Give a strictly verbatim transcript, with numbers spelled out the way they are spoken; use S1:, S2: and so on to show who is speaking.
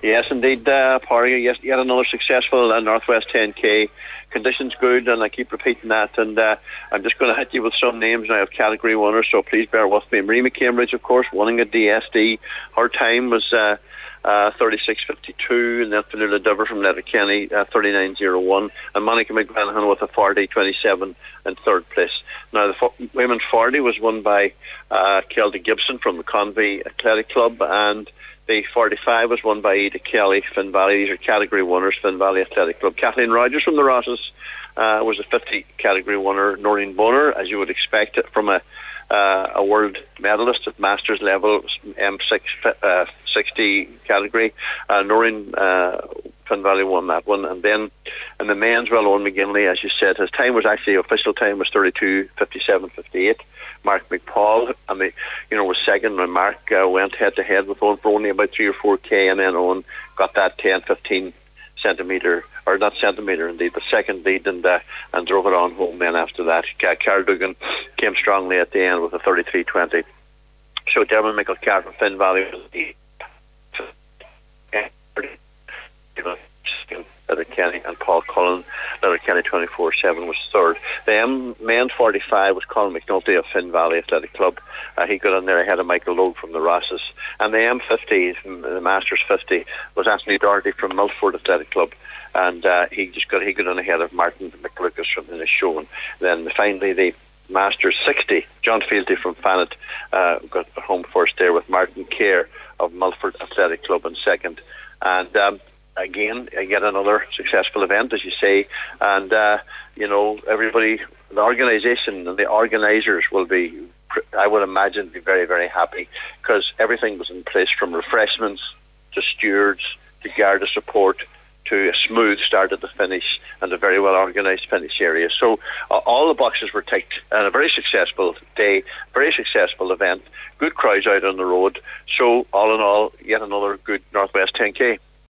S1: Yes, indeed, uh, Parry. Yes, yet another successful uh, Northwest ten K. Conditions good, and I keep repeating that. And uh, I'm just going to hit you with some names now of category winners, so please bear with me. Marie McCambridge, of course, winning at D S D. Her time was uh, uh, thirty-six fifty-two, and then Fanula Diver from Letterkenny, uh, thirty-nine oh one, and Monica McGranahan with a forty twenty-seven in third place. Now, the fo- women's forty was won by uh, Kelly Gibson from the Convy Athletic Club, and the forty-five was won by Eda Kelly, Finn Valley. These are category winners, Finn Valley Athletic Club. Kathleen Rogers from the Rosses uh, was a fifty category winner. Noreen Bonner, as you would expect it from a uh, a world medalist at Masters level, M six, uh, sixty category. Uh, Noreen uh, Finn Valley won that one. And then in the men's, well, Owen McGinley, as you said, his time was actually, official time was thirty-two fifty-seven fifty-eight. Mark McPaul, and the, you know, was second, and Mark uh, went head to head with Owen for only about three or four k, and then Owen got that ten, fifteen centimetre, or not centimetre indeed, but second lead, and uh, and drove it on home. Then after that, Carl Duggan came strongly at the end with a thirty-three twenty. So Dermot McIlcarr from Finn Valley was the Letterkenny, and Paul Cullen, Letterkenny twenty-four seven, was third. The M, men's forty-five was Colin McNulty of Finn Valley Athletic Club. Uh, he got in there ahead of Michael Logue from the Rosses. And the M fifty, the Masters fifty, was Anthony Doherty from Milford Athletic Club. And uh, he just got he got in ahead of Martin McLucas from the Shown. Then finally the Masters sixty, John Fealty from Fanet uh, got home first there with Martin Kerr of Milford Athletic Club in second. And um, again, yet another successful event, as you say, and uh, you know, everybody, the organisation and the organisers will be, I would imagine, be very, very happy, because everything was in place, from refreshments to stewards to guard of support to a smooth start at the finish and a very well organised finish area. So uh, all the boxes were ticked, and a very successful day, very successful event, good crowds out on the road. So all in all, yet another good Northwest ten K.